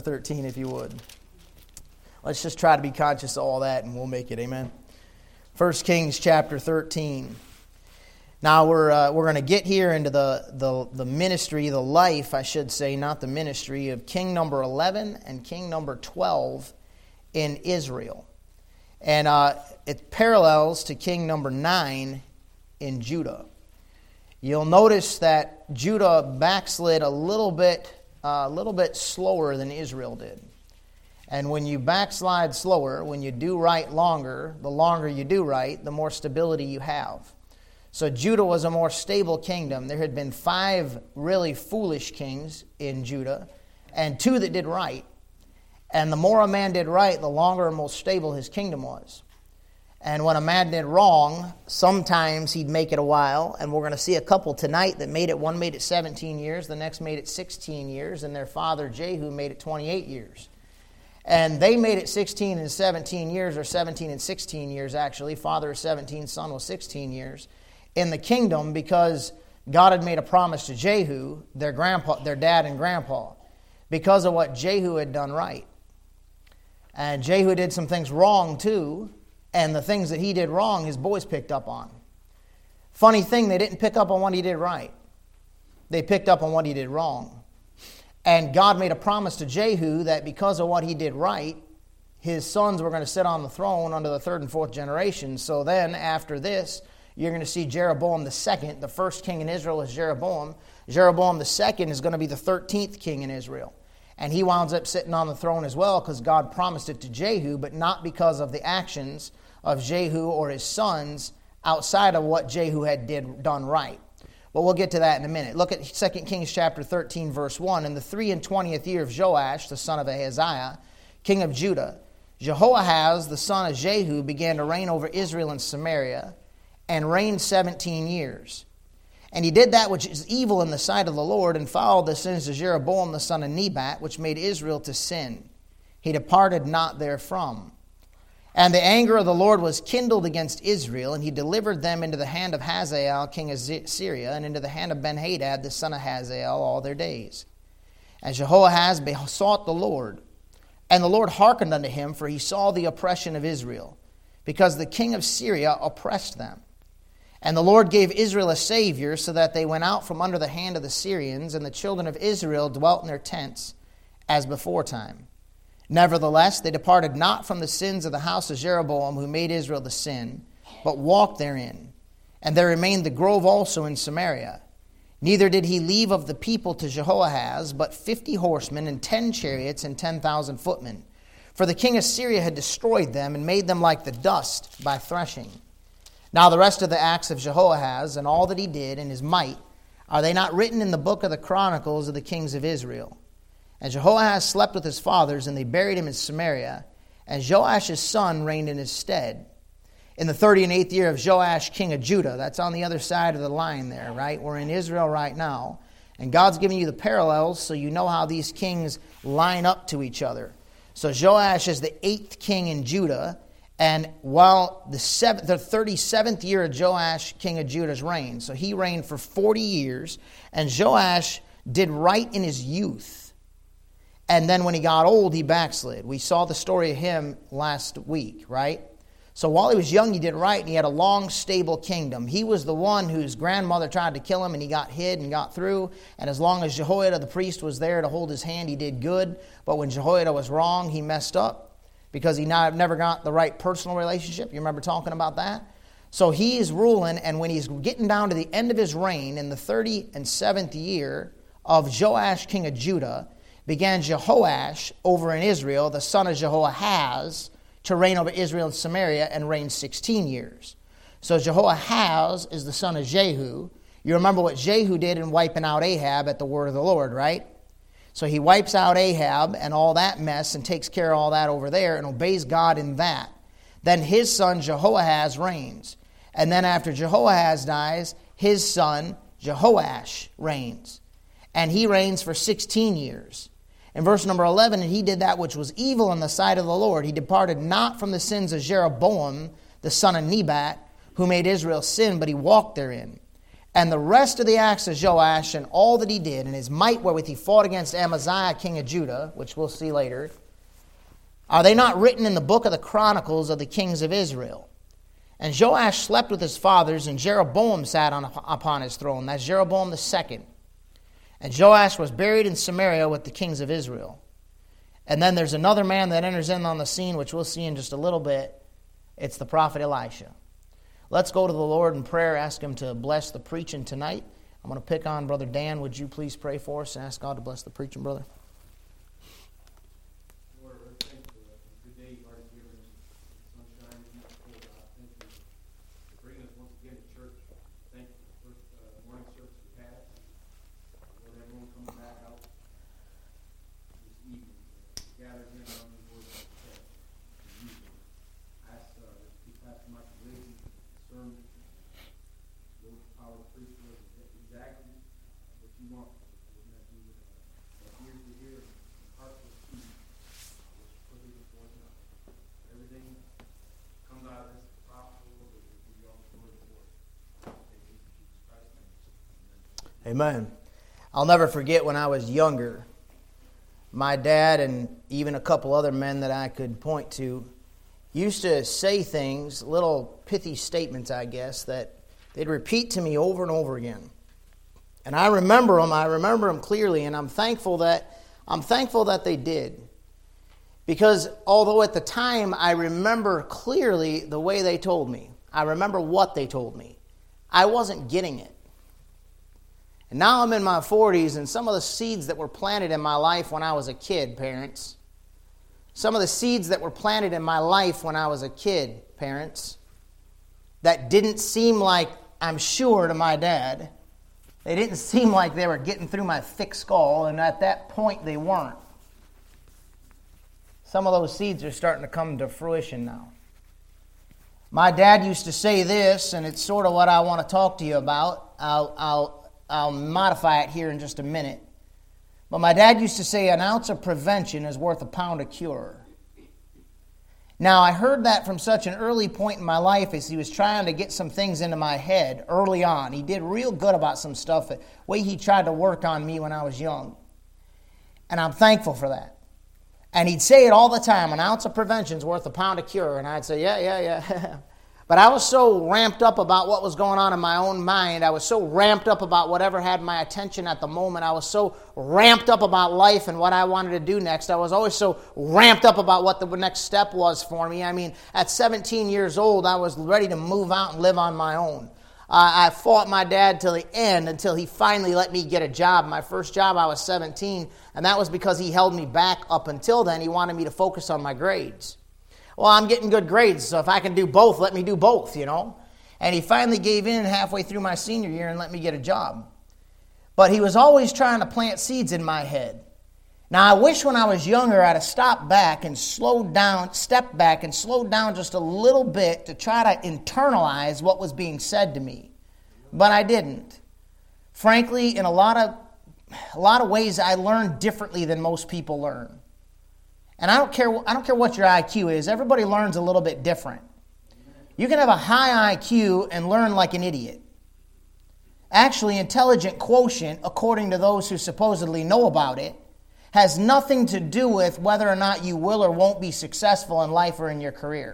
13, if you would. Let's just try to be conscious of all that, and we'll make it. Amen. 1 Kings chapter 13. Now we're going to get here into the ministry, the life, I should say, not the ministry, of king number 11 and king number 12 in Israel. And it parallels to king number 9 in Judah. You'll notice that Judah backslid a little bit slower than Israel did. And when you backslide slower, when you do right longer, the longer you do right, the more stability you have. So Judah was a more stable kingdom. There had been 5 really foolish kings in Judah, and 2 that did right. And the more a man did right, the longer and more stable his kingdom was. And when a man did wrong, sometimes he'd make it a while, and we're going to see a couple tonight that made it. One made it 17 years, the next made it 16 years, and their father Jehu made it 28 years. And they made it 16 and 17 years, or 17 and 16 years actually. Father was 17, son was 16 years in the kingdom, because God had made a promise to Jehu, their dad and grandpa, because of what Jehu had done right. And Jehu did some things wrong too, and the things that he did wrong, his boys picked up on. Funny thing, they didn't pick up on what he did right. They picked up on what he did wrong. And God made a promise to Jehu that because of what he did right, his sons were going to sit on the throne under the 3rd and 4th generation. So then, after this, you're going to see Jeroboam the second. The first king in Israel is Jeroboam. Jeroboam the second is going to be the 13th king in Israel. And he winds up sitting on the throne as well, because God promised it to Jehu, but not because of the actions of Jehu or his sons outside of what Jehu had done right. But we'll get to that in a minute. Look at 2 Kings chapter 13, verse 1. In the 23rd year of Joash, the son of Ahaziah, king of Judah, Jehoahaz, the son of Jehu, began to reign over Israel and Samaria, and reigned 17 years. And he did that which is evil in the sight of the Lord, and followed the sins of Jeroboam the son of Nebat, which made Israel to sin. He departed not therefrom. And the anger of the Lord was kindled against Israel, and he delivered them into the hand of Hazael, king of Syria, and into the hand of Benhadad, the son of Hazael, all their days. And Jehoahaz besought the Lord, and the Lord hearkened unto him, for he saw the oppression of Israel, because the king of Syria oppressed them. And the Lord gave Israel a Savior, so that they went out from under the hand of the Syrians, and the children of Israel dwelt in their tents as beforetime. Nevertheless, they departed not from the sins of the house of Jeroboam, who made Israel to sin, but walked therein. And there remained the grove also in Samaria. Neither did he leave of the people to Jehoahaz, but 50 horsemen, and 10 chariots, and 10,000 footmen. For the king of Syria had destroyed them, and made them like the dust by threshing. Now the rest of the acts of Jehoahaz, and all that he did, and his might, are they not written in the book of the Chronicles of the kings of Israel? And Jehoahaz slept with his fathers, and they buried him in Samaria, and Joash's son reigned in his stead. In the 38th year of Joash, king of Judah, that's on the other side of the line there, right? We're in Israel right now, and God's giving you the parallels so you know how these kings line up to each other. So Joash is the 8th king in Judah, and while the 37th year of Joash, king of Judah's reign, so he reigned for 40 years, and Joash did right in his youth. And then when he got old, he backslid. We saw the story of him last week, right? So while he was young, he did right, and he had a long, stable kingdom. He was the one whose grandmother tried to kill him, and he got hid and got through. And as long as Jehoiada the priest was there to hold his hand, he did good. But when Jehoiada was wrong, he messed up, because he never got the right personal relationship. You remember talking about that? So he is ruling, and when he's getting down to the end of his reign, in the 37th year of Joash, king of Judah, began Jehoash over in Israel, the son of Jehoahaz, to reign over Israel and Samaria, and reigned 16 years. So Jehoahaz is the son of Jehu. You remember what Jehu did in wiping out Ahab at the word of the Lord, right? So he wipes out Ahab and all that mess and takes care of all that over there and obeys God in that. Then his son Jehoahaz reigns. And then after Jehoahaz dies, his son Jehoash reigns. And he reigns for 16 years. In verse number 11, and he did that which was evil in the sight of the Lord. He departed not from the sins of Jeroboam, the son of Nebat, who made Israel sin, but he walked therein. And the rest of the acts of Joash and all that he did, and his might wherewith he fought against Amaziah, king of Judah, which we'll see later, are they not written in the book of the Chronicles of the kings of Israel? And Joash slept with his fathers, and Jeroboam sat upon his throne. That's Jeroboam the second. And Joash was buried in Samaria with the kings of Israel. And then there's another man that enters in on the scene, which we'll see in just a little bit. It's the prophet Elisha. Let's go to the Lord in prayer, ask him to bless the preaching tonight. I'm going to pick on Brother Dan. Would you please pray for us and ask God to bless the preaching, brother? Lord, I thank you for a good day you've already given us. Sunshine, beautiful, God. Thank you for bringing us once again to church. Thank you for the first morning service we had. Lord, everyone coming back out this evening to gather here on the Lord's Day. I ask that you pass Michael Brady sermon, Lord, power to preach to us exactly what you want. Lord, that we would have ears to hear and heart to speak. Everything comes out of this profitable, Lord, we give you all the glory for it. In Jesus Christ's name. Amen. I'll never forget when I was younger, my dad and even a couple other men that I could point to used to say things, little pithy statements, I guess, that they'd repeat to me over and over again. And I remember them clearly, and I'm thankful that they did. Because although at the time I remember clearly the way they told me, I remember what they told me, I wasn't getting it. And now I'm in my 40s, and some of the seeds that were planted in my life when I was a kid, parents, some of the seeds that were planted in my life when I was a kid, parents, that didn't seem like, I'm sure, to my dad, they didn't seem like they were getting through my thick skull, and at that point they weren't. Some of those seeds are starting to come to fruition now. My dad used to say this, and it's sort of what I want to talk to you about. I'll modify it here in just a minute. But my dad used to say an ounce of prevention is worth a pound of cure. Now, I heard that from such an early point in my life as he was trying to get some things into my head early on. He did real good about some stuff, the way he tried to work on me when I was young. And I'm thankful for that. And he'd say it all the time, an ounce of prevention is worth a pound of cure. And I'd say, yeah. But I was so ramped up about what was going on in my own mind. I was so ramped up about whatever had my attention at the moment. I was so ramped up about life and what I wanted to do next. I was always so ramped up about what the next step was for me. I mean, at 17 years old, I was ready to move out and live on my own. I fought my dad till the end until he finally let me get a job. My first job, I was 17, and that was because he held me back up until then. He wanted me to focus on my grades. Well, I'm getting good grades, so if I can do both, let me do both, you know. And he finally gave in halfway through my senior year and let me get a job. But he was always trying to plant seeds in my head. Now, I wish when I was younger I'd have stepped back and slowed down just a little bit to try to internalize what was being said to me. But I didn't. Frankly, in a lot of ways, I learned differently than most people learn. And I don't care what your IQ is. Everybody learns a little bit different. You can have a high IQ and learn like an idiot. Actually, intelligent quotient, according to those who supposedly know about it, has nothing to do with whether or not you will or won't be successful in life or in your career.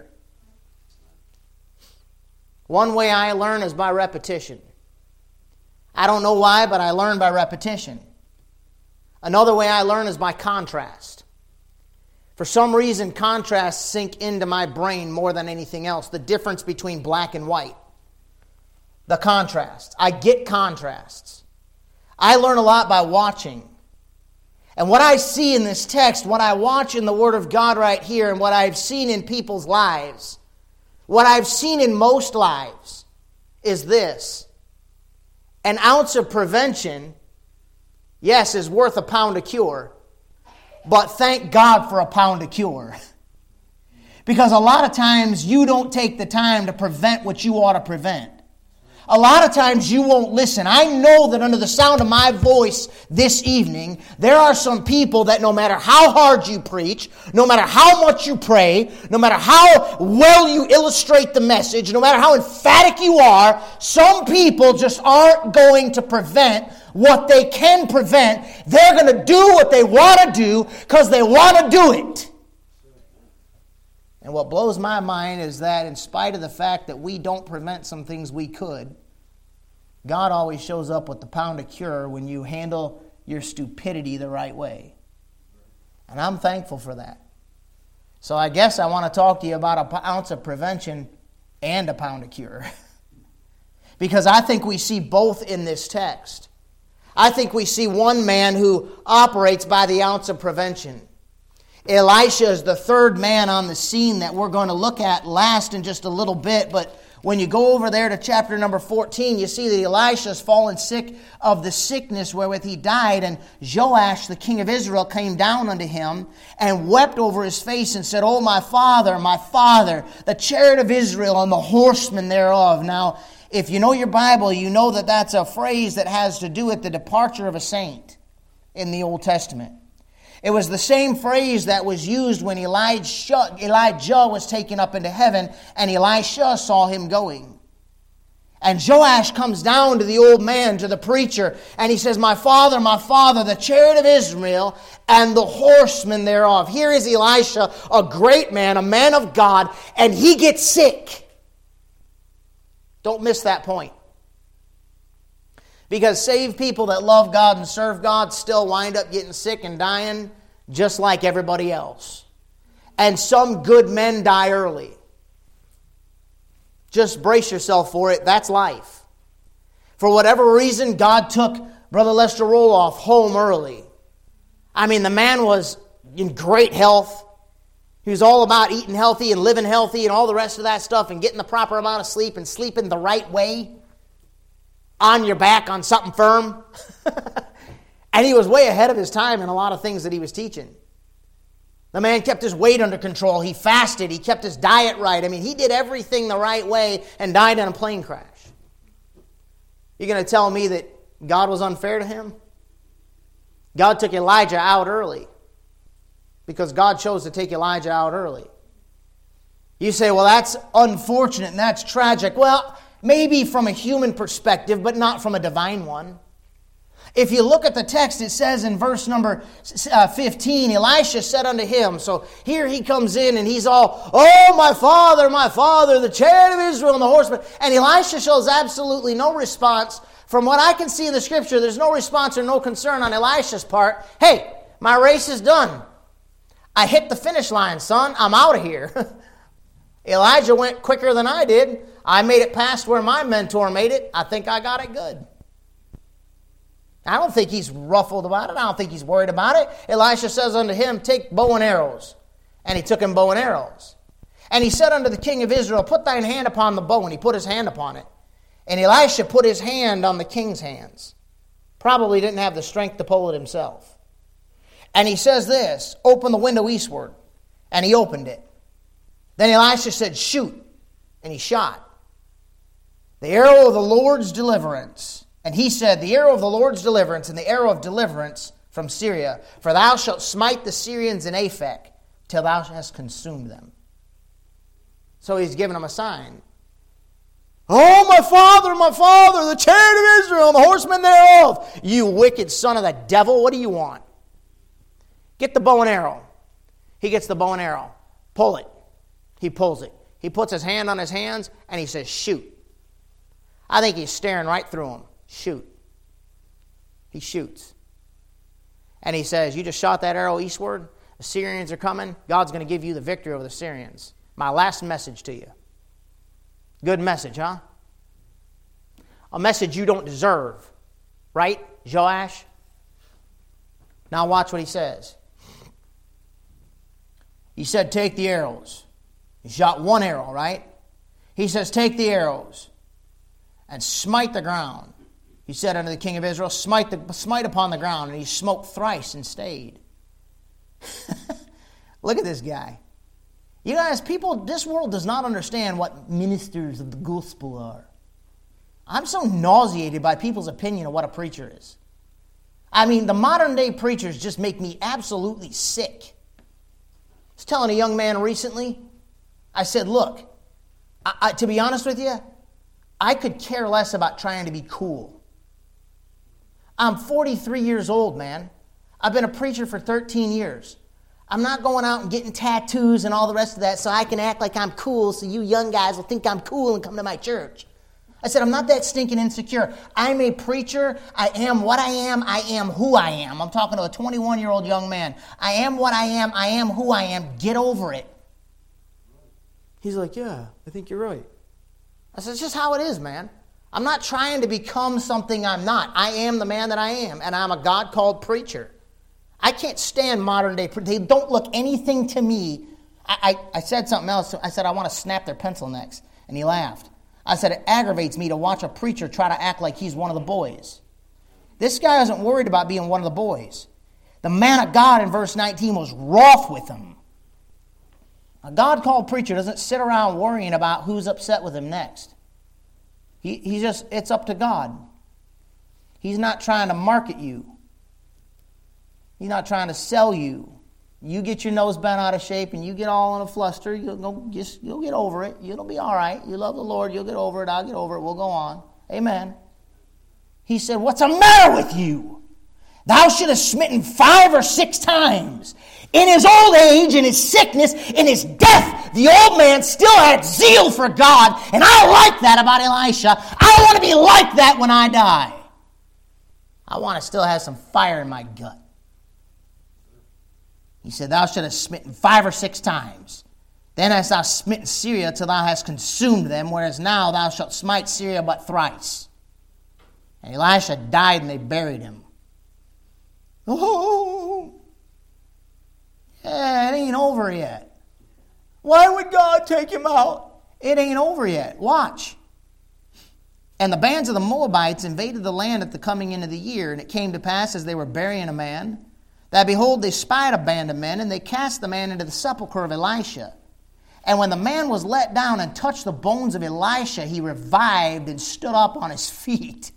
One way I learn is by repetition. I don't know why, but I learn by repetition. Another way I learn is by contrast. For some reason, contrasts sink into my brain more than anything else. The difference between black and white. The contrast. I get contrasts. I learn a lot by watching. And what I see in this text, what I watch in the Word of God right here, and what I've seen in people's lives, what I've seen in most lives, is this. An ounce of prevention, yes, is worth a pound of cure. But thank God for a pound of cure. Because a lot of times you don't take the time to prevent what you ought to prevent. a lot of times you won't listen. I know that under the sound of my voice this evening, there are some people that no matter how hard you preach, no matter how much you pray, no matter how well you illustrate the message, no matter how emphatic you are, some people just aren't going to prevent what they can prevent. They're going to do what they want to do because they want to do it. And what blows my mind is that in spite of the fact that we don't prevent some things we could, God always shows up with the pound of cure when you handle your stupidity the right way. And I'm thankful for that. So I guess I want to talk to you about an ounce of prevention and a pound of cure. Because I think we see both in this text. I think we see one man who operates by the ounce of prevention. Elisha is the third man on the scene that we're going to look at last in just a little bit. But when you go over there to chapter number 14, you see that Elisha has fallen sick of the sickness wherewith he died. And Joash, the king of Israel, came down unto him and wept over his face and said, "O my father, the chariot of Israel and the horsemen thereof." Now, if you know your Bible, you know that that's a phrase that has to do with the departure of a saint in the Old Testament. It was the same phrase that was used when Elijah was taken up into heaven and Elisha saw him going. And Joash comes down to the old man, to the preacher, and he says, my father, the chariot of Israel and the horsemen thereof." Here is Elisha, a great man, a man of God, and he gets sick. Don't miss that point. Because saved people that love God and serve God still wind up getting sick and dying just like everybody else. And some good men die early. Just brace yourself for it. That's life. For whatever reason, God took Brother Lester Roloff home early. I mean, the man was in great health. He was all about eating healthy and living healthy and all the rest of that stuff and getting the proper amount of sleep and sleeping the right way. On your back on something firm. And he was way ahead of his time in a lot of things that he was teaching. The man kept his weight under control. He fasted. He kept his diet right. I mean, he did everything the right way and died in a plane crash. You're going to tell me that God was unfair to him? God took Elijah out early because God chose to take Elijah out early. You say, well, that's unfortunate and that's tragic. Well, maybe from a human perspective, but not from a divine one. If you look at the text, it says in verse number 15, Elisha said unto him, so here he comes in and he's all, "Oh, my father, the chariot of Israel and the horsemen." And Elisha shows absolutely no response. From what I can see in the scripture, there's no response or no concern on Elisha's part. Hey, my race is done. I hit the finish line, son. I'm out of here. Elijah went quicker than I did. I made it past where my mentor made it. I think I got it good. I don't think he's ruffled about it. I don't think he's worried about it. Elisha says unto him, "Take bow and arrows." And he took him bow and arrows. And he said unto the king of Israel, "Put thine hand upon the bow." And he put his hand upon it. And Elisha put his hand on the king's hands. Probably didn't have the strength to pull it himself. And he says this, "Open the window eastward." And he opened it. Then Elisha said, "Shoot." And he shot. The arrow of the Lord's deliverance. And he said, "The arrow of the Lord's deliverance and the arrow of deliverance from Syria. For thou shalt smite the Syrians in Aphek till thou hast consumed them." So he's giving them a sign. "Oh, my father, the chariot of Israel and the horsemen thereof. You wicked son of the devil, what do you want? Get the bow and arrow." He gets the bow and arrow. Pull it. He pulls it. He puts his hand on his hands and he says, "Shoot." I think he's staring right through him. Shoot. He shoots. And he says, "You just shot that arrow eastward. The Syrians are coming. God's going to give you the victory over the Syrians. My last message to you." Good message, huh? A message you don't deserve. Right, Joash? Now watch what he says. He said, "Take the arrows." He shot one arrow, right? He says, "Take the arrows and smite the ground." He said unto the king of Israel, smite upon the ground. And he smote thrice and stayed. Look at this guy. You guys, this world does not understand what ministers of the gospel are. I'm so nauseated by people's opinion of what a preacher is. I mean, the modern day preachers just make me absolutely sick. I was telling a young man recently, I said, look, to be honest with you, I could care less about trying to be cool. I'm 43 years old, man. I've been a preacher for 13 years. I'm not going out and getting tattoos and all the rest of that so I can act like I'm cool so you young guys will think I'm cool and come to my church. I said, I'm not that stinking insecure. I'm a preacher. I am what I am. I am who I am. I'm talking to a 21-year-old young man. I am what I am. I am who I am. Get over it. He's like, yeah, I think you're right. I said, it's just how it is, man. I'm not trying to become something I'm not. I am the man that I am, and I'm a God-called preacher. I can't stand modern-day preachers. They don't look anything to me. I said something else. I said, I want to snap their pencil necks, and he laughed. I said, it aggravates me to watch a preacher try to act like he's one of the boys. This guy isn't worried about being one of the boys. The man of God in verse 19 was wroth with him. A God-called preacher doesn't sit around worrying about who's upset with him next. It's up to God. He's not trying to market you. He's not trying to sell you. You get your nose bent out of shape and you get all in a fluster, you'll get over it. It'll be all right. You love the Lord, you'll get over it. I'll get over it. We'll go on. Amen. He said, what's the matter with you? Thou should have smitten 5 or 6 times. In his old age, in his sickness, in his death, the old man still had zeal for God. And I like that about Elisha. I want to be like that when I die. I want to still have some fire in my gut. He said, thou should have smitten 5 or 6 times. Then hast thou smitten Syria till thou hast consumed them, whereas now thou shalt smite Syria but thrice. And Elisha died and they buried him. Oh, yeah, it ain't over yet. Why would God take him out? It ain't over yet. Watch. And the bands of the Moabites invaded the land at the coming in of the year, and it came to pass as they were burying a man, that behold, they spied a band of men, and they cast the man into the sepulchre of Elisha. And when the man was let down and touched the bones of Elisha, he revived and stood up on his feet.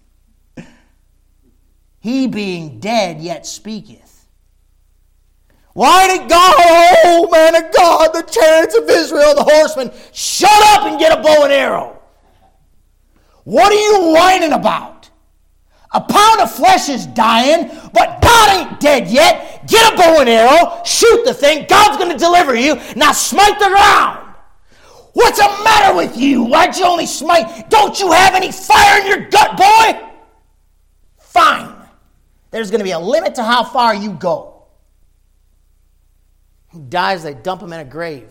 He being dead yet speaketh. Why did God, oh man of God, the chariots of Israel, the horsemen, shut up and get a bow and arrow? What are you whining about? A pound of flesh is dying, but God ain't dead yet. Get a bow and arrow, shoot the thing, God's going to deliver you. Now smite the ground. What's the matter with you? Why'd you only smite? Don't you have any fire in your gut, boy? Fine. There's going to be a limit to how far you go. He dies, they dump him in a grave.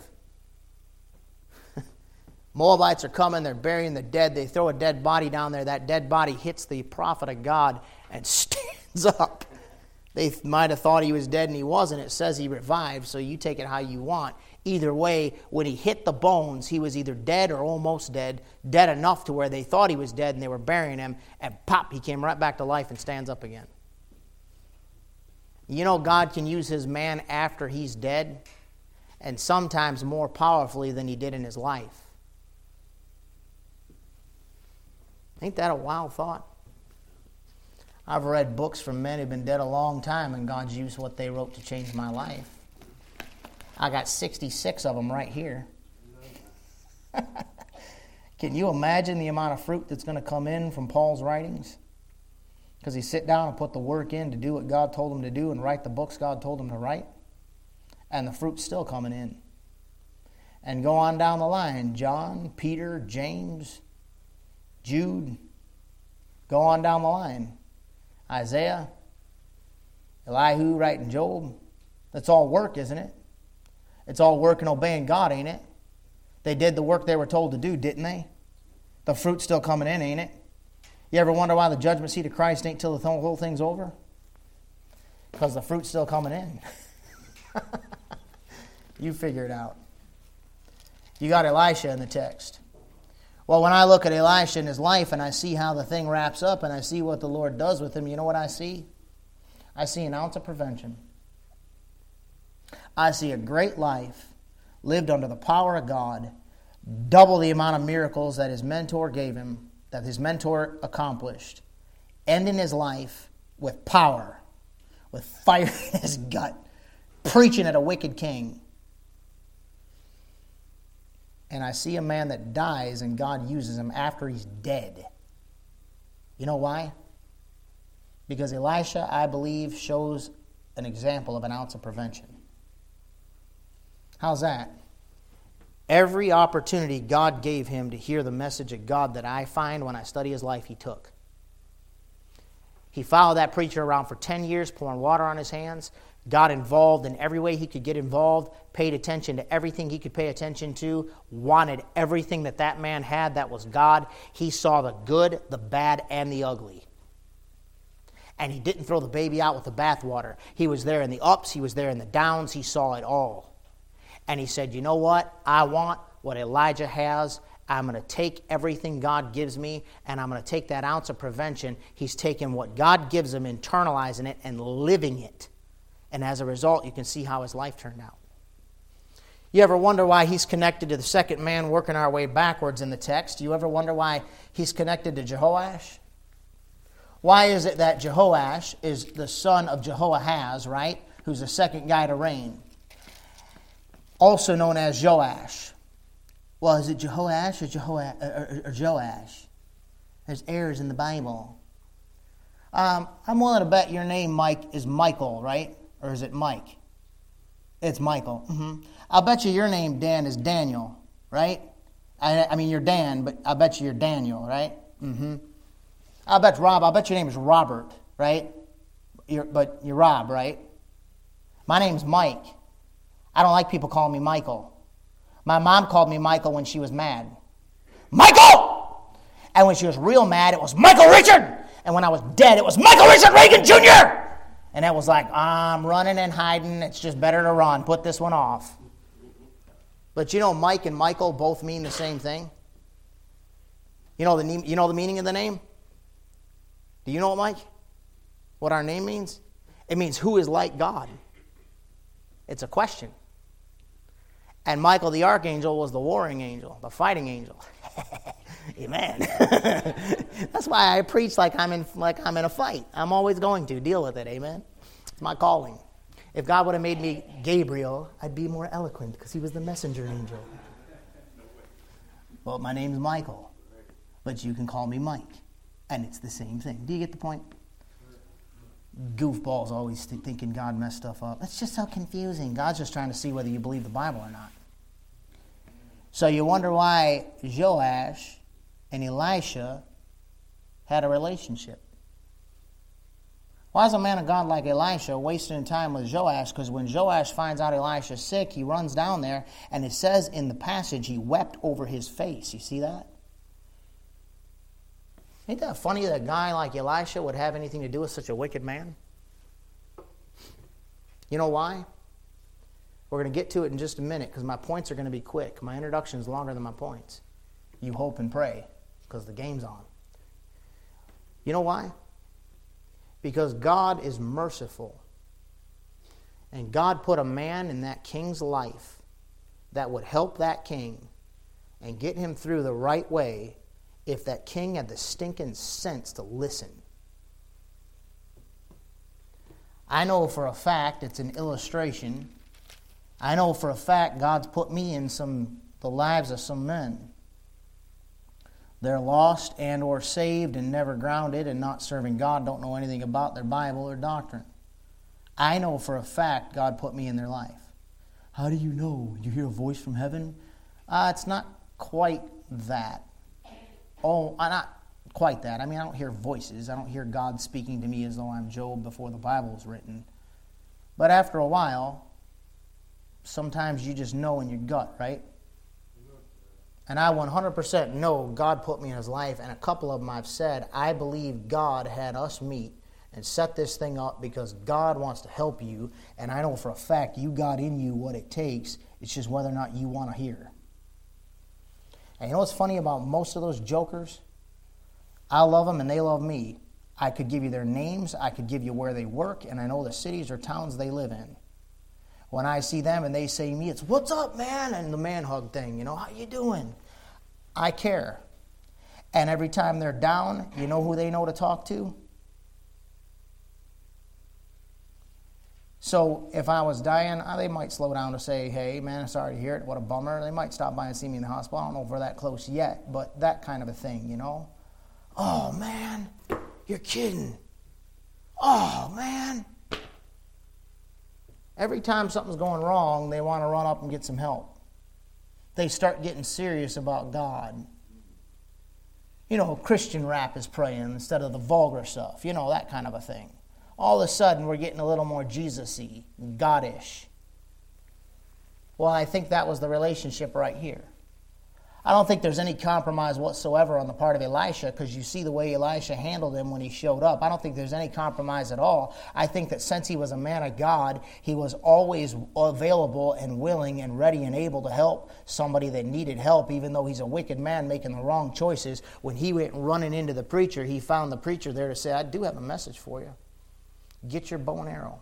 Moabites are coming, they're burying the dead. They throw a dead body down there. That dead body hits the prophet of God and stands up. They might have thought he was dead and he wasn't. It says he revived, so you take it how you want. Either way, when he hit the bones, he was either dead or almost dead, dead enough to where they thought he was dead and they were burying him, and pop, he came right back to life and stands up again. You know, God can use his man after he's dead, and sometimes more powerfully than he did in his life. Ain't that a wild thought? I've read books from men who've been dead a long time, and God's used what they wrote to change my life. I got 66 of them right here. Can you imagine the amount of fruit that's going to come in from Paul's writings? Because he sit down and put the work in to do what God told him to do and write the books God told him to write. And the fruit's still coming in. And go on down the line. John, Peter, James, Jude. Go on down the line. Isaiah, Elihu writing Job. That's all work, isn't it? It's all work and obeying God, ain't it? They did the work they were told to do, didn't they? The fruit's still coming in, ain't it? You ever wonder why the judgment seat of Christ ain't till the whole thing's over? Because the fruit's still coming in. You figure it out. You got Elisha in the text. Well, when I look at Elisha and his life and I see how the thing wraps up and I see what the Lord does with him, you know what I see? I see an ounce of prevention. I see a great life lived under the power of God, double the amount of miracles that his mentor gave him, that his mentor accomplished, ending his life with power, with fire in his gut, preaching at a wicked king. And I see a man that dies and God uses him after he's dead. You know why? Because Elisha, I believe, shows an example of an ounce of prevention. How's that? Every opportunity God gave him to hear the message of God that I find when I study his life, he took. He followed that preacher around for 10 years, pouring water on his hands, got involved in every way he could get involved, paid attention to everything he could pay attention to, wanted everything that man had that was God. He saw the good, the bad, and the ugly. And he didn't throw the baby out with the bathwater. He was there in the ups, he was there in the downs, he saw it all. And he said, you know what? I want what Elijah has. I'm going to take everything God gives me, and I'm going to take that ounce of prevention. He's taking what God gives him, internalizing it, and living it. And as a result, you can see how his life turned out. You ever wonder why he's connected to the second man, working our way backwards in the text? You ever wonder why he's connected to Jehoash? Why is it that Jehoash is the son of Jehoahaz, right? Who's the second guy to reign? Also known as Joash. Well, is it Jehoash or Joash? There's errors in the Bible. I'm willing to bet your name, Mike, is Michael, right? Or is it Mike? It's Michael. Mm-hmm. I'll bet you your name, Dan, is Daniel, right? I mean, you're Dan, but I bet you you're Daniel, right? Mm-hmm. I bet your name is Robert, right? But you're Rob, right? My name's Mike. I don't like people calling me Michael. My mom called me Michael when she was mad. Michael! And when she was real mad, it was Michael Richard! And when I was dead, it was Michael Richard Reagan Jr.! And that was like, I'm running and hiding. It's just better to run. Put this one off. But you know, Mike and Michael both mean the same thing. You know the meaning of the name? Do you know it, Mike? What our name means? It means who is like God. It's a question. And Michael the archangel was the warring angel, the fighting angel. Amen. That's why I preach like I'm in a fight. I'm always going to deal with it. Amen. It's my calling. If God would have made me Gabriel, I'd be more eloquent because he was the messenger angel. Well, my name's Michael, but you can call me Mike, and it's the same thing. Do you get the point? Goofballs always thinking God messed stuff up. It's just so confusing. God's just trying to see whether you believe the Bible or not. So you wonder why Joash and Elisha had a relationship. Why is a man of God like Elisha wasting time with Joash? Because when Joash finds out Elisha's sick, he runs down there, and it says in the passage he wept over his face. You see that? Ain't that funny that a guy like Elisha would have anything to do with such a wicked man? You know why? We're going to get to it in just a minute because my points are going to be quick. My introduction is longer than my points. You hope and pray because the game's on. You know why? Because God is merciful. And God put a man in that king's life that would help that king and get him through the right way if that king had the stinking sense to listen. I know for a fact, it's an illustration. I know for a fact God's put me in the lives of some men. They're lost and or saved and never grounded and not serving God, don't know anything about their Bible or doctrine. I know for a fact God put me in their life. How do you know? You hear a voice from heaven? It's not quite that. Oh, not quite that. I mean, I don't hear voices. I don't hear God speaking to me as though I'm Job before the Bible was written. But after a while, sometimes you just know in your gut, right? And I 100% know God put me in his life, and a couple of them I've said, I believe God had us meet and set this thing up because God wants to help you, and I know for a fact you got in you what it takes. It's just whether or not you want to hear. And you know what's funny about most of those jokers? I love them and they love me. I could give you their names, I could give you where they work, and I know the cities or towns they live in. When I see them and they say to me, it's, what's up, man? And the man hug thing, how you doing? I care. And every time they're down, you know who they know to talk to? So if I was dying, they might slow down to say, hey, man, sorry to hear it. What a bummer. They might stop by and see me in the hospital. I don't know if we're that close yet, but that kind of a thing, you know. Oh, man, you're kidding. Oh, man. Every time something's going wrong, they want to run up and get some help. They start getting serious about God. You know, Christian rap is praying instead of the vulgar stuff. You know, that kind of a thing. All of a sudden, we're getting a little more Jesus-y, God-ish. Well, I think that was the relationship right here. I don't think there's any compromise whatsoever on the part of Elisha, because you see the way Elisha handled him when he showed up. I don't think there's any compromise at all. I think that since he was a man of God, he was always available and willing and ready and able to help somebody that needed help, even though he's a wicked man making the wrong choices. When he went running into the preacher, he found the preacher there to say, I do have a message for you. Get your bow and arrow.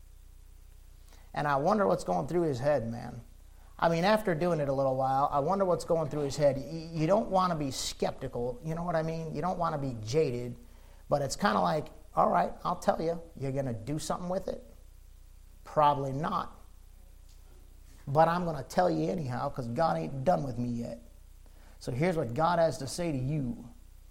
And I wonder what's going through his head, man. I mean, after doing it a little while, I wonder what's going through his head. You don't want to be skeptical, you know what I mean? You don't want to be jaded, but it's kind of like, all right, I'll tell you, you're going to do something with it? Probably not. But I'm going to tell you anyhow, because God ain't done with me yet. So here's what God has to say to you.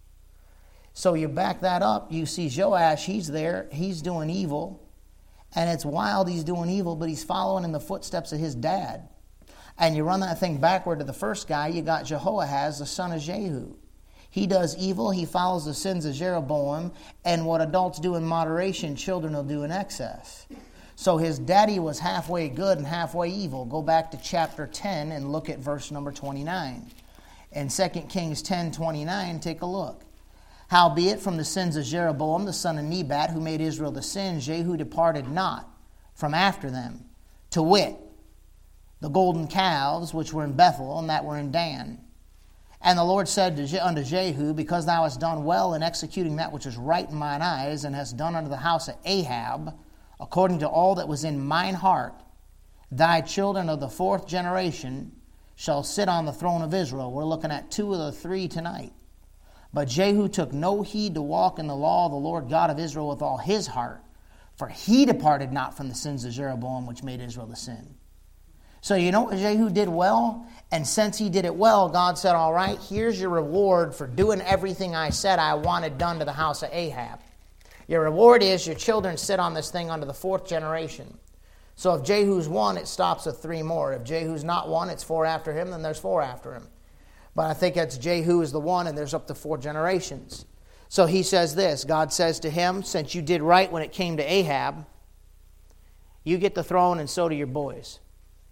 So you back that up, you see Joash, he's there, he's doing evil, and it's wild he's doing evil, but he's following in the footsteps of his dad. And you run that thing backward to the first guy, you got Jehoahaz, the son of Jehu. He does evil, he follows the sins of Jeroboam, and what adults do in moderation, children will do in excess. So his daddy was halfway good and halfway evil. Go back to chapter 10 and look at verse number 29. In 2 Kings 10:29, take a look. Howbeit from the sins of Jeroboam, the son of Nebat, who made Israel to sin, Jehu departed not from after them, to wit, the golden calves which were in Bethel and that were in Dan. And the Lord said unto Jehu, because thou hast done well in executing that which is right in mine eyes, and hast done unto the house of Ahab, according to all that was in mine heart, thy children of the fourth generation shall sit on the throne of Israel. We're looking at 2 of the 3 tonight. But Jehu took no heed to walk in the law of the Lord God of Israel with all his heart, for he departed not from the sins of Jeroboam, which made Israel to sin. So you know what Jehu did well? And since he did it well, God said, all right, here's your reward for doing everything I said I wanted done to the house of Ahab. Your reward is your children sit on this thing under the 4th generation. So if Jehu's 1, it stops with 3 more. If Jehu's not 1, it's 4 after him, then there's 4 after him. But I think it's Jehu is the 1, and there's up to 4 generations. So he says this, God says to him, since you did right when it came to Ahab, you get the throne and so do your boys.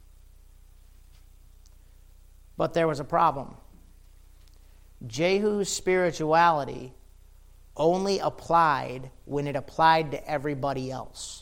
But there was a problem. Jehu's spirituality only applied when it applied to everybody else.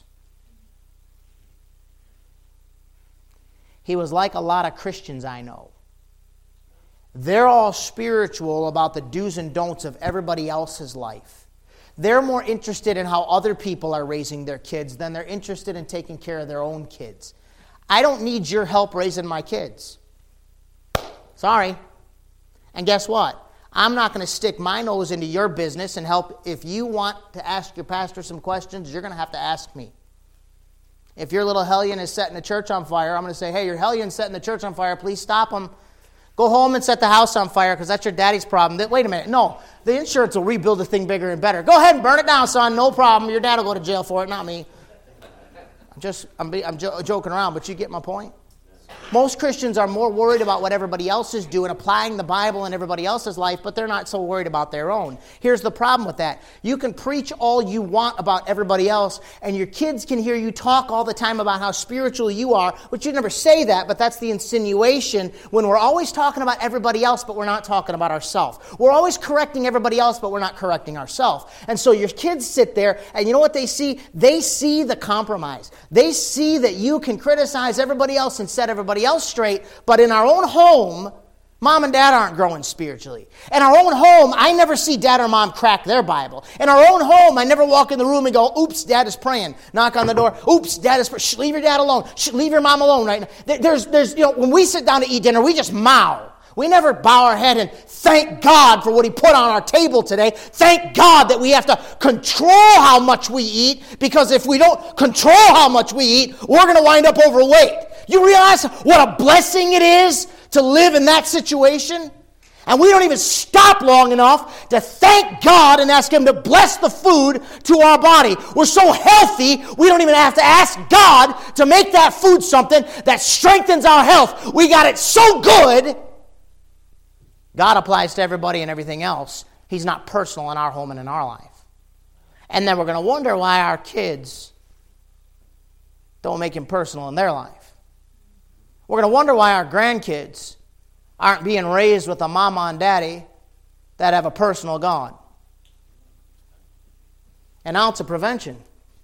He was like a lot of Christians I know. They're all spiritual about the do's and don'ts of everybody else's life. They're more interested in how other people are raising their kids than they're interested in taking care of their own kids. I don't need your help raising my kids. Sorry. And guess what? I'm not going to stick my nose into your business and help. If you want to ask your pastor some questions, you're going to have to ask me. If your little hellion is setting the church on fire, I'm going to say, hey, your hellion's setting the church on fire. Please stop him. Go home and set the house on fire because that's your daddy's problem. Wait a minute. No, the insurance will rebuild the thing bigger and better. Go ahead and burn it down, son. No problem. Your dad will go to jail for it, not me. I'm joking around, but you get my point? Most Christians are more worried about what everybody else is doing, applying the Bible in everybody else's life, but they're not so worried about their own. Here's the problem with that. You can preach all you want about everybody else, and your kids can hear you talk all the time about how spiritual you are, but you never say that, but that's the insinuation when we're always talking about everybody else, but we're not talking about ourselves. We're always correcting everybody else, but we're not correcting ourselves. And so your kids sit there, and you know what they see? They see the compromise. They see that you can criticize everybody else and set everybody else straight, but in our own home, mom and dad aren't growing spiritually. In our own home, I never see dad or mom crack their Bible. In our own home, I never walk in the room and go, oops, dad is praying. Knock on the door. Oops, dad is praying. Leave your dad alone. Leave your mom alone right now. There's when we sit down to eat dinner, we just mow. We never bow our head and thank God for what He put on our table today. Thank God that we have to control how much we eat, because if we don't control how much we eat, we're going to wind up overweight. You realize what a blessing it is to live in that situation? And we don't even stop long enough to thank God and ask Him to bless the food to our body. We're so healthy, we don't even have to ask God to make that food something that strengthens our health. We got it so good. God applies to everybody and everything else. He's not personal in our home and in our life. And then we're going to wonder why our kids don't make Him personal in their life. We're going to wonder why our grandkids aren't being raised with a mama and daddy that have a personal God. An ounce of prevention.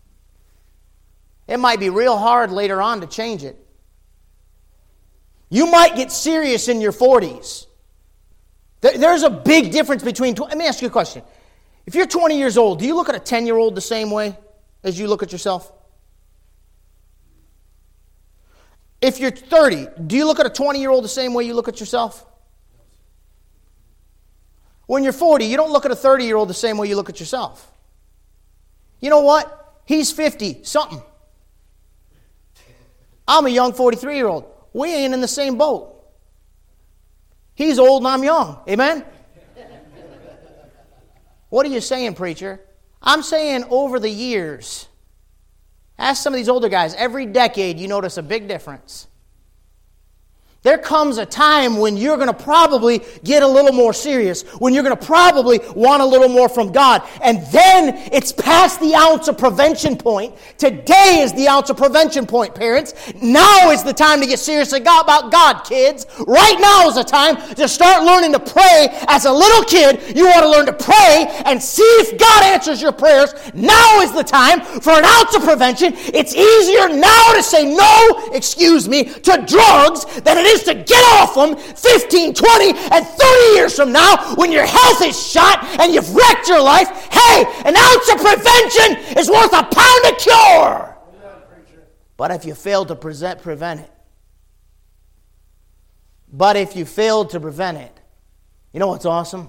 It might be real hard later on to change it. You might get serious in your 40s. There's a big difference between... Let me ask you a question. If you're 20 years old, do you look at a 10-year-old the same way as you look at yourself? If you're 30, do you look at a 20-year-old the same way you look at yourself? When you're 40, you don't look at a 30-year-old the same way you look at yourself. You know what? He's 50-something. I'm a young 43-year-old. We ain't in the same boat. He's old and I'm young. Amen? What are you saying, preacher? I'm saying over the years... Ask some of these older guys, every decade you notice a big difference. There comes a time when you're going to probably get a little more serious, when you're going to probably want a little more from God. And then it's past the ounce of prevention point. Today is the ounce of prevention point, parents. Now is the time to get serious about God, kids. Right now is the time to start learning to pray. As a little kid, you want to learn to pray and see if God answers your prayers. Now is the time for an ounce of prevention. It's easier now to say no, to drugs than it is to get off them 15, 20, and 30 years from now when your health is shot and you've wrecked your life. Hey, an ounce of prevention is worth a pound of cure. But if you fail to prevent it. But if you failed to prevent it, you know what's awesome?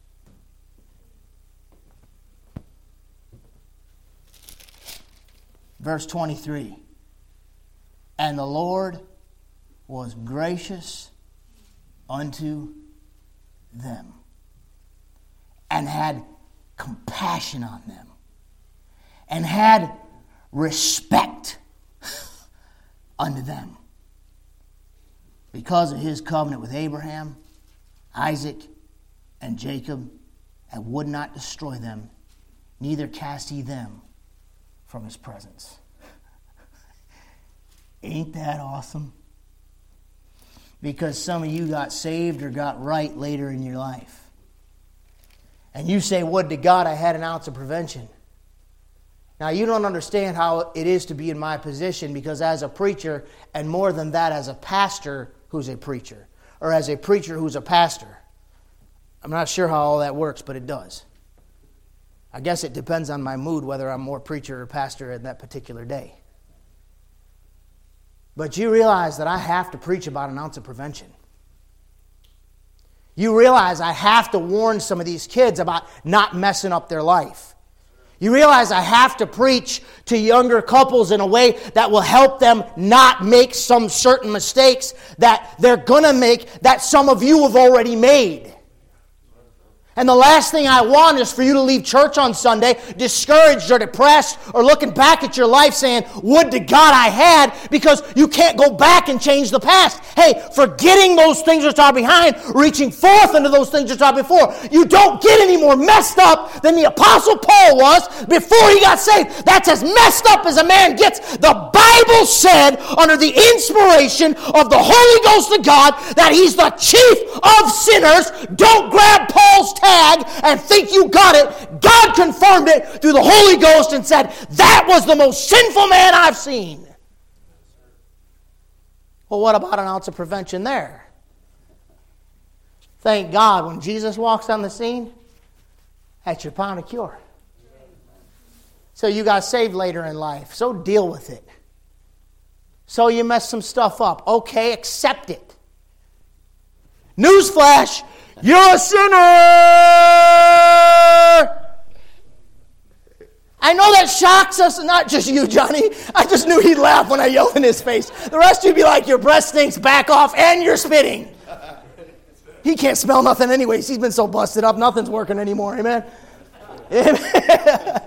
Verse 23. And the Lord was gracious unto them, and had compassion on them, and had respect unto them, because of His covenant with Abraham, Isaac, and Jacob, and would not destroy them, neither cast He them from His presence. Ain't that awesome? Because some of you got saved or got right later in your life. And you say, would to God I had an ounce of prevention. Now, you don't understand how it is to be in my position, because as a preacher, and more than that, as a pastor who's a preacher, or as a preacher who's a pastor, I'm not sure how all that works, but it does. I guess it depends on my mood whether I'm more preacher or pastor in that particular day. But you realize that I have to preach about an ounce of prevention. You realize I have to warn some of these kids about not messing up their life. You realize I have to preach to younger couples in a way that will help them not make some certain mistakes that they're going to make, that some of you have already made. And the last thing I want is for you to leave church on Sunday discouraged or depressed or looking back at your life saying, would to God I had, because you can't go back and change the past. Hey, forgetting those things which are behind, reaching forth into those things which are before. You don't get any more messed up than the Apostle Paul was before he got saved. That's as messed up as a man gets. The Bible said, under the inspiration of the Holy Ghost of God, that he's the chief of sinners. Don't grab Paul's tag and think you got it. God confirmed it through the Holy Ghost and said, that was the most sinful man I've seen. Well, what about an ounce of prevention there? Thank God when Jesus walks on the scene, that's your pound of cure. So you got saved later in life. So deal with it. So you messed some stuff up. Okay, accept it. Newsflash, you're a sinner! I know that shocks us, not just you, Johnny. I just knew he'd laugh when I yelled in his face. The rest of you'd be like, your breath stinks, back off, and you're spitting. He can't smell nothing anyways. He's been so busted up, nothing's working anymore. Amen? Amen.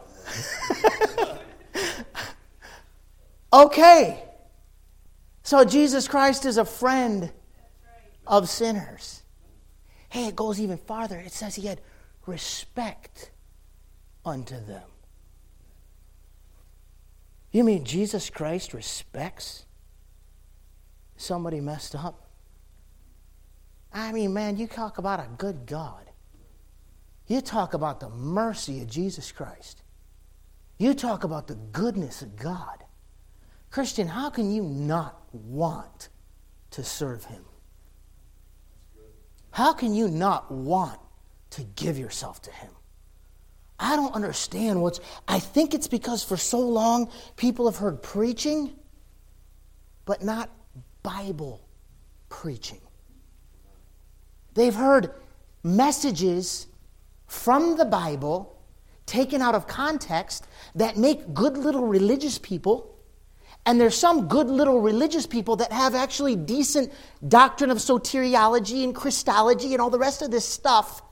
Okay. So Jesus Christ is a friend of sinners. Hey, it goes even farther. It says he had respect unto them. You mean Jesus Christ respects somebody messed up? I mean, man, you talk about a good God. You talk about the mercy of Jesus Christ. You talk about the goodness of God. Christian, how can you not want to serve him? How can you not want to give yourself to him? I don't understand I think it's because for so long people have heard preaching, but not Bible preaching. They've heard messages from the Bible taken out of context that make good little religious people, and there's some good little religious people that have actually decent doctrine of soteriology and Christology and all the rest of this stuff,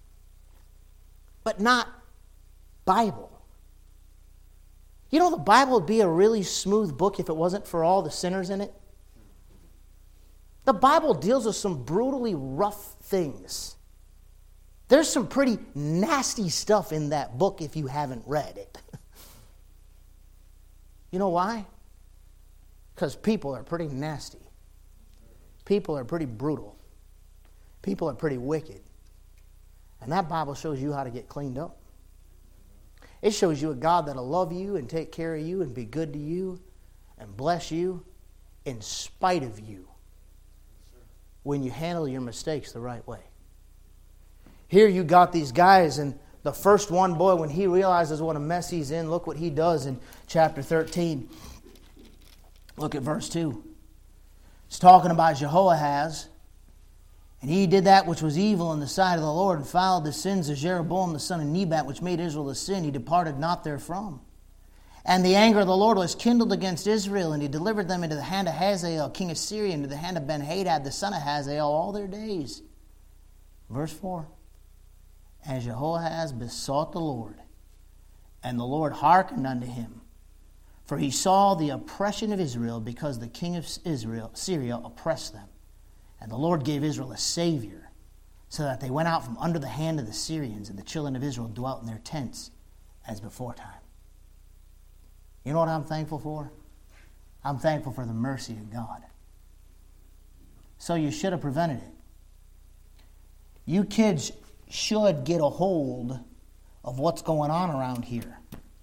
but not Bible. You know, the Bible would be a really smooth book if it wasn't for all the sinners in it. The Bible deals with some brutally rough things. There's some pretty nasty stuff in that book if you haven't read it. You know why? Because people are pretty nasty. People are pretty brutal. People are pretty wicked. And that Bible shows you how to get cleaned up. It shows you a God that'll love you and take care of you and be good to you and bless you in spite of you when you handle your mistakes the right way. Here you got these guys, and the first one, boy, when he realizes what a mess he's in, look what he does in chapter 13. Look at verse 2. It's talking about Jehoahaz. And he did that which was evil in the sight of the Lord, and followed the sins of Jeroboam the son of Nebat, which made Israel to sin. He departed not therefrom. And the anger of the Lord was kindled against Israel, and he delivered them into the hand of Hazael, king of Syria, and into the hand of Ben-Hadad, the son of Hazael, all their days. Verse 4. And Jehoahaz besought the Lord, and the Lord hearkened unto him. For he saw the oppression of Israel, because the king of Syria oppressed them. And the Lord gave Israel a Savior, so that they went out from under the hand of the Syrians, and the children of Israel dwelt in their tents as before time. You know what I'm thankful for? I'm thankful for the mercy of God. So you should have prevented it. You kids should get a hold of what's going on around here.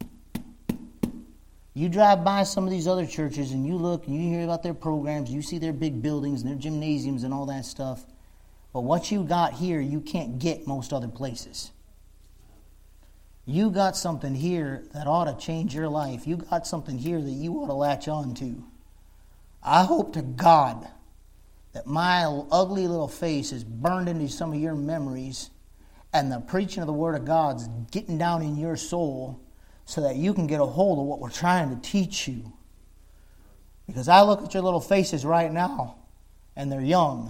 You drive by some of these other churches and you look and you hear about their programs, you see their big buildings and their gymnasiums and all that stuff. But what you got here, you can't get most other places. You got something here that ought to change your life. You got something here that you ought to latch on to. I hope to God that my ugly little face is burned into some of your memories and the preaching of the Word of God's getting down in your soul, so that you can get a hold of what we're trying to teach you. Because I look at your little faces right now, and they're young.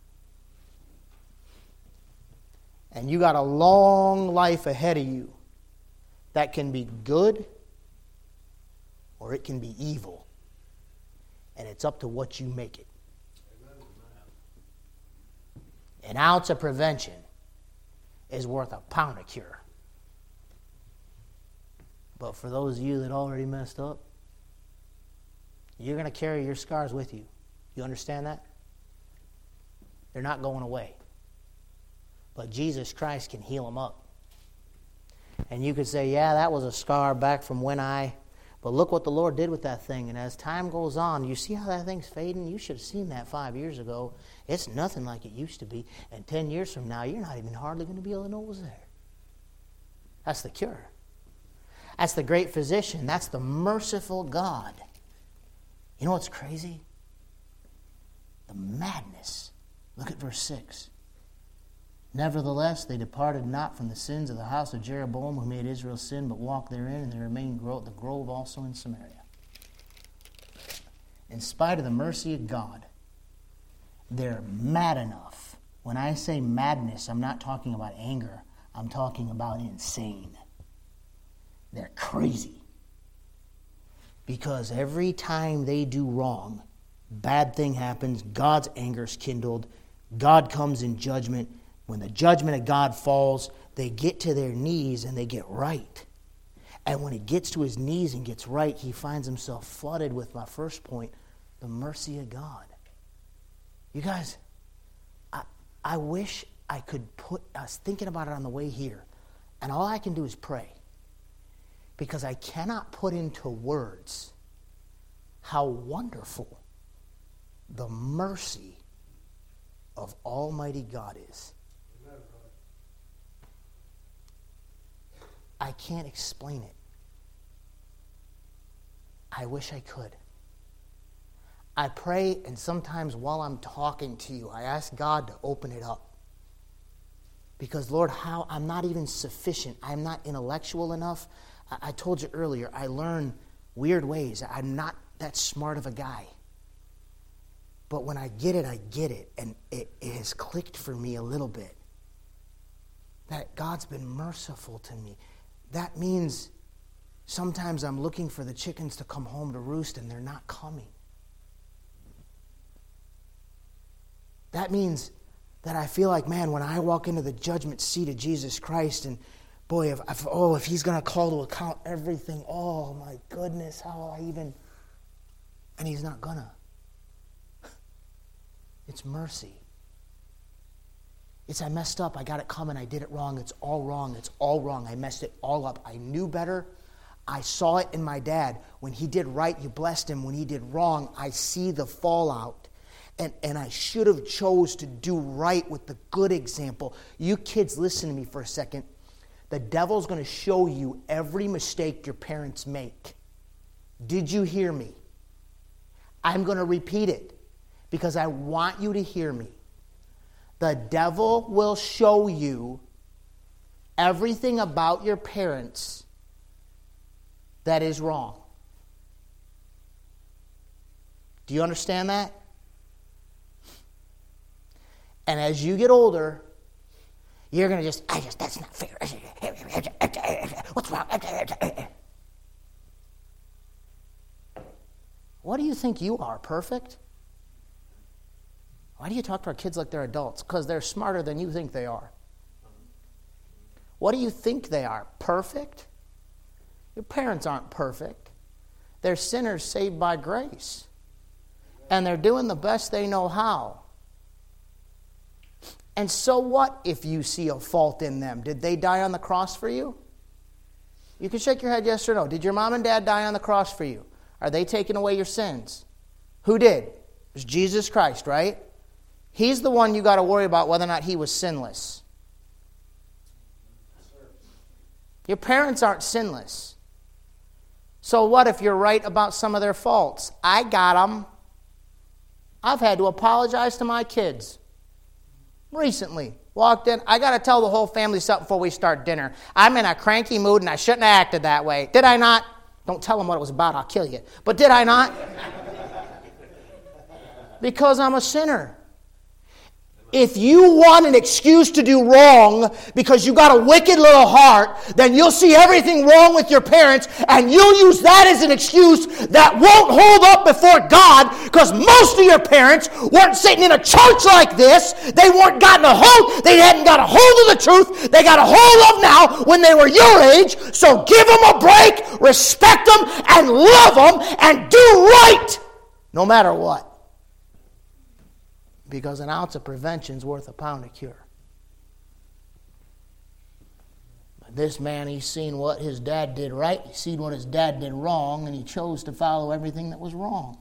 And you got a long life ahead of you that can be good or it can be evil. And it's up to what you make it. An ounce of prevention is worth a pound of cure. But for those of you that already messed up, you're going to carry your scars with you. You understand that? They're not going away. But Jesus Christ can heal them up. And you could say, yeah, that was a scar back from when But look what the Lord did with that thing. And as time goes on, you see how that thing's fading? You should have seen that 5 years ago. It's nothing like it used to be. And 10 years from now, you're not even hardly going to be able to know it was there. That's the cure. That's the great physician. That's the merciful God. You know what's crazy? The madness Look at verse 6. Nevertheless, they departed not from the sins of the house of Jeroboam, who made Israel sin, but walked therein, and they remained the grove also in Samaria. In spite of the mercy of God, they're mad enough. When I say madness, I'm not talking about anger. I'm talking about insane. They're crazy. Because every time they do wrong, bad thing happens, God's anger is kindled, God comes in judgment. When the judgment of God falls, they get to their knees and they get right. And when he gets to his knees and gets right, he finds himself flooded with my first point, the mercy of God. You guys, I wish I could I was thinking about it on the way here, and all I can do is pray. Because I cannot put into words how wonderful the mercy of Almighty God is. I can't explain it. I wish I could. I pray, and sometimes while I'm talking to you, I ask God to open it up. Because, Lord, I'm not even sufficient. I'm not intellectual enough. I told you earlier, I learn weird ways. I'm not that smart of a guy. But when I get it, I get it. And it has clicked for me a little bit. That God's been merciful to me. That means sometimes I'm looking for the chickens to come home to roost and they're not coming. That means that I feel like, man, when I walk into the judgment seat of Jesus Christ, and boy, if he's going to call to account everything, oh my goodness, how will I even... And he's not going to. It's mercy. It's I messed up, I got it coming, I did it wrong, it's all wrong, I messed it all up. I knew better. I saw it in my dad. When he did right, you blessed him. When he did wrong, I see the fallout. And I should have chose to do right with the good example. You kids, listen to me for a second. The devil's going to show you every mistake your parents make. Did you hear me? I'm going to repeat it because I want you to hear me. The devil will show you everything about your parents that is wrong. Do you understand that? And as you get older, you're going to that's not fair. What's wrong? What do you think you are, perfect? Why do you talk to our kids like they're adults? Because they're smarter than you think they are. What do you think they are, perfect? Your parents aren't perfect. They're sinners saved by grace. And they're doing the best they know how. And so what if you see a fault in them? Did they die on the cross for you? You can shake your head yes or no. Did your mom and dad die on the cross for you? Are they taking away your sins? Who did? It was Jesus Christ, right? He's the one you got to worry about whether or not he was sinless. Your parents aren't sinless. So what if you're right about some of their faults? I got them. I've had to apologize to my kids. Recently, walked in. I got to tell the whole family something before we start dinner. I'm in a cranky mood and I shouldn't have acted that way. Did I not? Don't tell them what it was about. I'll kill you. But did I not? Because I'm a sinner. If you want an excuse to do wrong because you got a wicked little heart, then you'll see everything wrong with your parents and you'll use that as an excuse that won't hold up before God, because most of your parents weren't sitting in a church like this. They weren't they hadn't got a hold of the truth. They got a hold of now when they were your age. So give them a break, respect them, and love them, and do right no matter what. Because an ounce of prevention is worth a pound of cure. But this man, he's seen what his dad did right, he's seen what his dad did wrong, and he chose to follow everything that was wrong.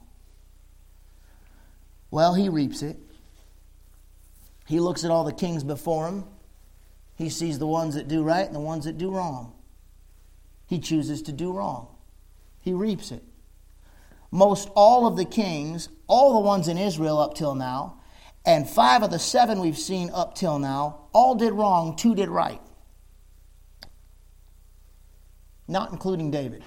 Well, he reaps it. He looks at all the kings before him. He sees the ones that do right and the ones that do wrong. He chooses to do wrong. He reaps it. Most all of the kings, all the ones in Israel up till now, And 5 of the 7 we've seen up till now, all did wrong, 2 did right. Not including David.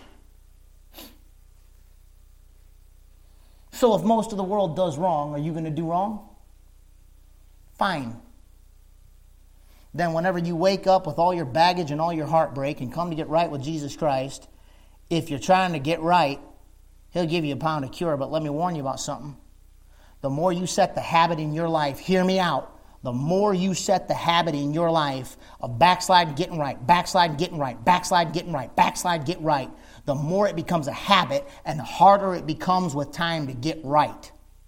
So if most of the world does wrong, are you going to do wrong? Fine. Then whenever you wake up with all your baggage and all your heartbreak and come to get right with Jesus Christ, if you're trying to get right, He'll give you a pound of cure. But let me warn you about something. The more you set the habit in your life, hear me out, the more you set the habit in your life of backsliding, getting right, backsliding, getting right, backsliding, getting right, backslide, get right, the more it becomes a habit and the harder it becomes with time to get right.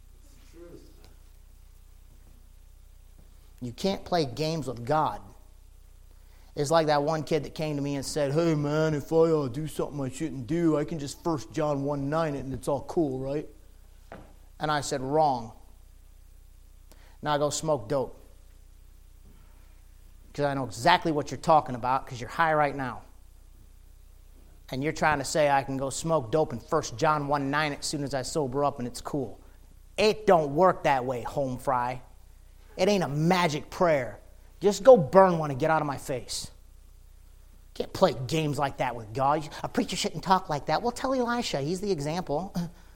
You can't play games with God. It's like that one kid that came to me and said, hey man, if I do something I shouldn't do, I can just 1 John 1:9 it and it's all cool, right? And I said, wrong. Now go smoke dope. Because I know exactly what you're talking about because you're high right now. And you're trying to say I can go smoke dope in 1 John 1:9 as soon as I sober up and it's cool. It don't work that way, home fry. It ain't a magic prayer. Just go burn one and get out of my face. Can't play games like that with God. A preacher shouldn't talk like that. Well, tell Elisha. He's the example.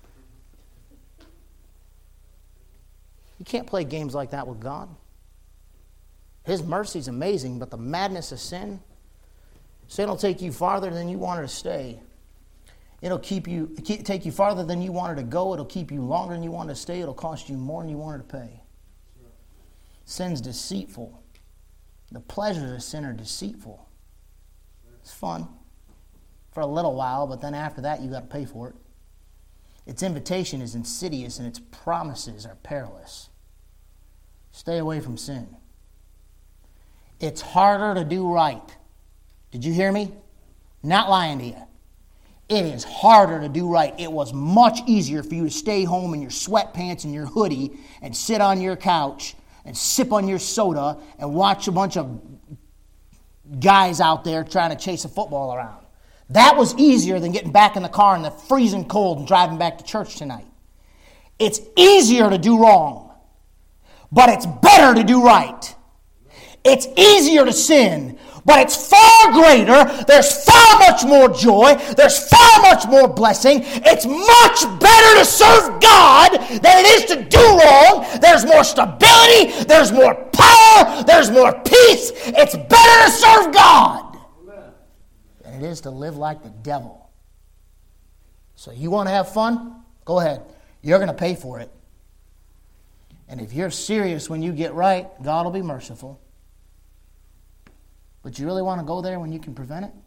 You can't play games like that with God. His mercy's amazing, but the madness of sin will take you farther than you wanted to stay. It'll take you farther than you wanted to go. It'll keep you longer than you wanted to stay. It'll cost you more than you wanted to pay. Sin's deceitful. The pleasures of sin are deceitful. It's fun for a little while, but then after that you got to pay for it. Its invitation is insidious and its promises are perilous. Stay away from sin. It's harder to do right. Did you hear me? Not lying to you. It is harder to do right. It was much easier for you to stay home in your sweatpants and your hoodie and sit on your couch and sip on your soda and watch a bunch of guys out there trying to chase a football around. That was easier than getting back in the car in the freezing cold and driving back to church tonight. It's easier to do wrong, but it's better to do right. It's easier to sin, but it's far greater. There's far much more joy. There's far much more blessing. It's much better to serve God than it is to do wrong. There's more stability. There's more power. There's more peace. It's better to serve God than it is to live like the devil. So you want to have fun? Go ahead. You're going to pay for it. And if you're serious when you get right, God will be merciful. But you really want to go there when you can prevent it?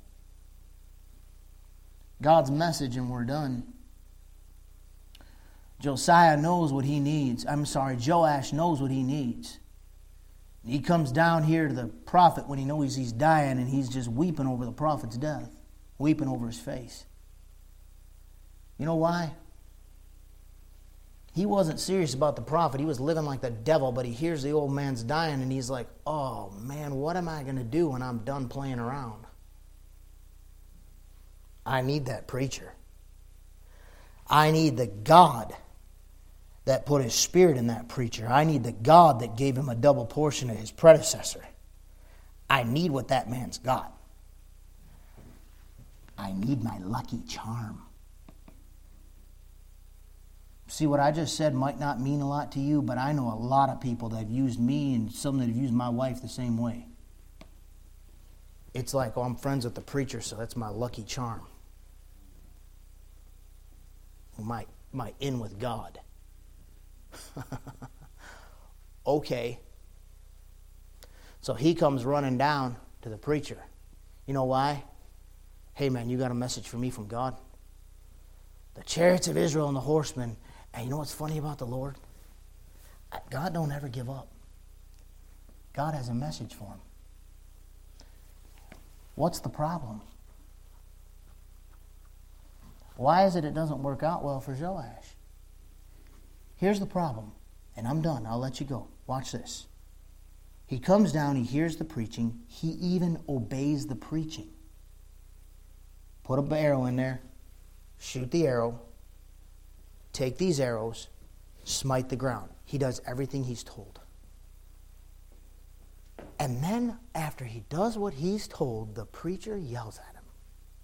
God's message and we're done. Joash knows what he needs. He needs. He comes down here to the prophet when he knows he's dying and he's just weeping over the prophet's death. Weeping over his face. You know why? He wasn't serious about the prophet. He was living like the devil, but he hears the old man's dying and he's like, oh man, what am I going to do when I'm done playing around? I need that preacher. I need the God that put his spirit in that preacher. I need the God that gave him a double portion of his predecessor. I need what that man's got. I need my lucky charm. See, what I just said might not mean a lot to you, but I know a lot of people that have used me and some that have used my wife the same way. It's like, oh, I'm friends with the preacher, so that's my lucky charm. My in with God. Okay. So he comes running down to the preacher. You know why? Hey man, you got a message for me from God? The chariots of Israel and the horsemen. And you know what's funny about the Lord? God don't ever give up. God has a message for him. What's the problem? Why is it doesn't work out well for Joash? Here's the problem. And I'm done. I'll let you go. Watch this. He comes down. He hears the preaching. He even obeys the preaching. Put an arrow in there. Shoot the arrow. Take these arrows, Smite the ground. He does everything he's told. And then after he does what he's told, the preacher yells at him.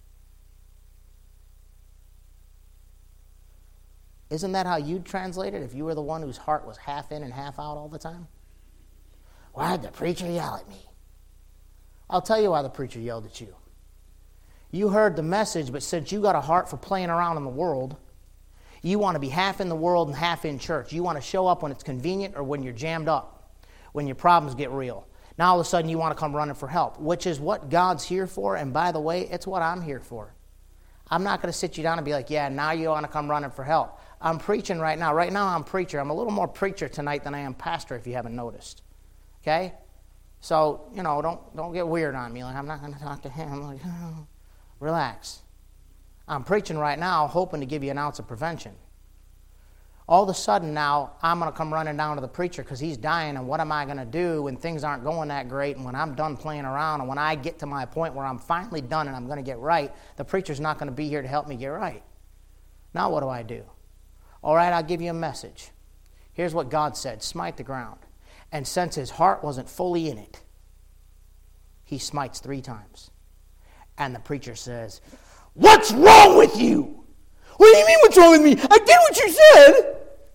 Isn't that how you'd translate it if you were the one whose heart was half in and half out all the time? Why'd the preacher yell at me? I'll tell you why the preacher yelled at you. You heard the message, but since you got a heart for playing around in the world, you want to be half in the world and half in church. You want to show up when it's convenient or when you're jammed up, when your problems get real. Now all of a sudden you want to come running for help, which is what God's here for, and by the way, it's what I'm here for. I'm not going to sit you down and be like, yeah, now you want to come running for help. I'm preaching right now. Right now I'm preacher. I'm a little more preacher tonight than I am pastor, if you haven't noticed. Okay? So, don't get weird on me. Like, I'm not going to talk to him. Like, relax. I'm preaching right now, hoping to give you an ounce of prevention. All of a sudden now, I'm going to come running down to the preacher because he's dying, and what am I going to do when things aren't going that great, and when I'm done playing around, and when I get to my point where I'm finally done and I'm going to get right, the preacher's not going to be here to help me get right. Now what do? All right, I'll give you a message. Here's what God said: smite the ground. And since his heart wasn't fully in it, he smites 3 times. And the preacher says, "What's wrong with you?" "What do you mean what's wrong with me? I did what you said."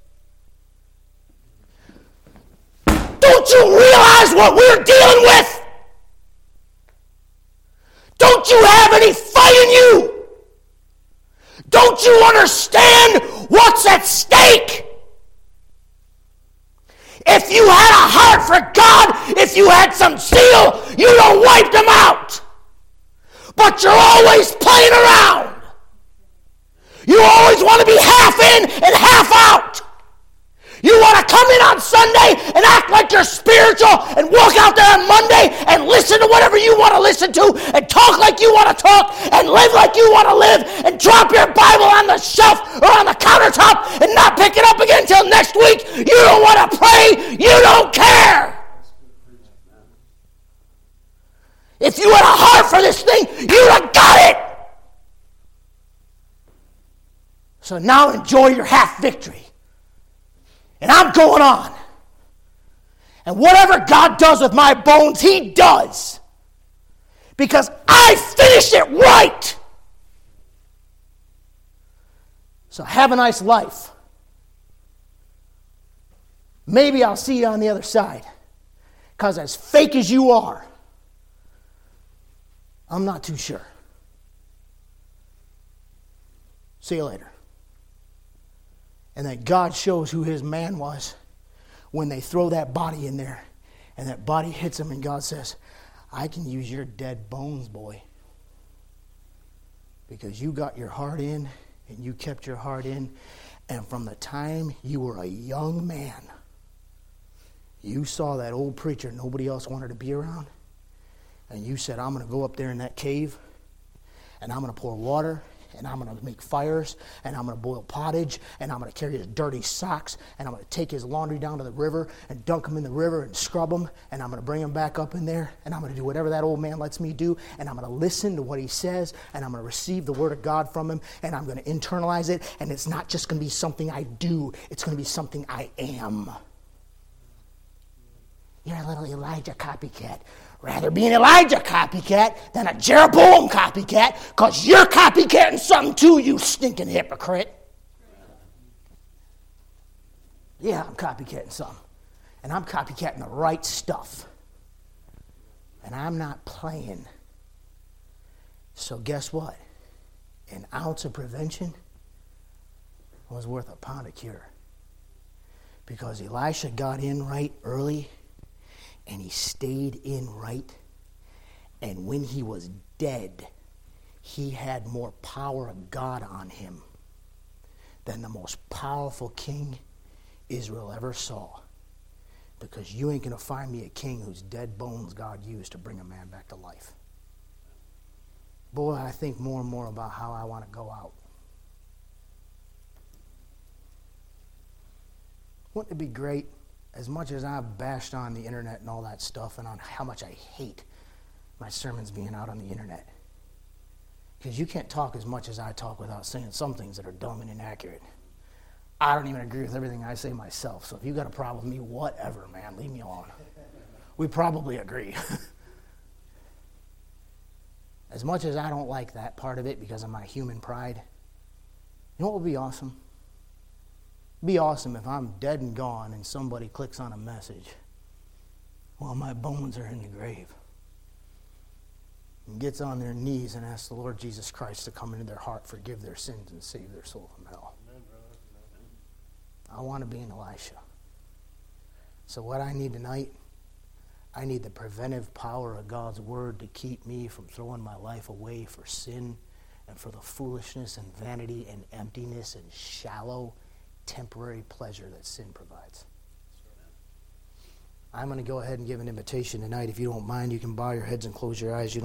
"Don't you realize what we're dealing with? Don't you have any fight in you? Don't you understand what's at stake? If you had a heart for God, if you had some zeal, you'd have wiped them out. But you're always playing around. You always want to be half in and half out. You want to come in on Sunday and act like you're spiritual and walk out there on Monday and listen to whatever you want to listen to and talk like you want to talk and live like you want to live and drop your Bible on the shelf or on the countertop and not pick it up again until next week. You don't want to pray. You don't care. If you had a heart for this thing, you'd have got it. So now enjoy your half victory. And I'm going on. And whatever God does with my bones, he does. Because I finished it right. So have a nice life. Maybe I'll see you on the other side. Because as fake as you are, I'm not too sure. See you later. And that God shows who his man was when they throw that body in there and that body hits him, and God says, "I can use your dead bones, boy, because you got your heart in and you kept your heart in, and from the time you were a young man, you saw that old preacher nobody else wanted to be around, and you said, I'm going to go up there in that cave and I'm going to pour water, and I'm going to make fires, and I'm going to boil pottage, and I'm going to carry his dirty socks, and I'm going to take his laundry down to the river and dunk him in the river and scrub him, and I'm going to bring him back up in there, and I'm going to do whatever that old man lets me do, and I'm going to listen to what he says, and I'm going to receive the word of God from him, and I'm going to internalize it, and it's not just going to be something I do, it's going to be something I am." You're a little Elijah copycat. Rather be an Elijah copycat than a Jeroboam copycat, because you're copycatting something too, you stinking hypocrite. Yeah, I'm copycatting something. And I'm copycatting the right stuff. And I'm not playing. So guess what? An ounce of prevention was worth a pound of cure. Because Elisha got in right early, and he stayed in right. And when he was dead, he had more power of God on him than the most powerful king Israel ever saw. Because you ain't going to find me a king whose dead bones God used to bring a man back to life. Boy, I think more and more about how I want to go out. Wouldn't it be great? As much as I've bashed on the internet and all that stuff, and on how much I hate my sermons being out on the internet. Because you can't talk as much as I talk without saying some things that are dumb and inaccurate. I don't even agree with everything I say myself. So if you got a problem with me, whatever, man, leave me alone. We probably agree. As much as I don't like that part of it because of my human pride, you know what would be awesome? It'd be awesome if I'm dead and gone and somebody clicks on a message while my bones are in the grave and gets on their knees and asks the Lord Jesus Christ to come into their heart, forgive their sins, and save their soul from hell. I want to be an Elisha. So what I need tonight, I need the preventive power of God's word to keep me from throwing my life away for sin and for the foolishness and vanity and emptiness and shallow, temporary pleasure that sin provides. I'm going to go ahead and give an invitation tonight. If you don't mind, you can bow your heads and close your eyes. You don't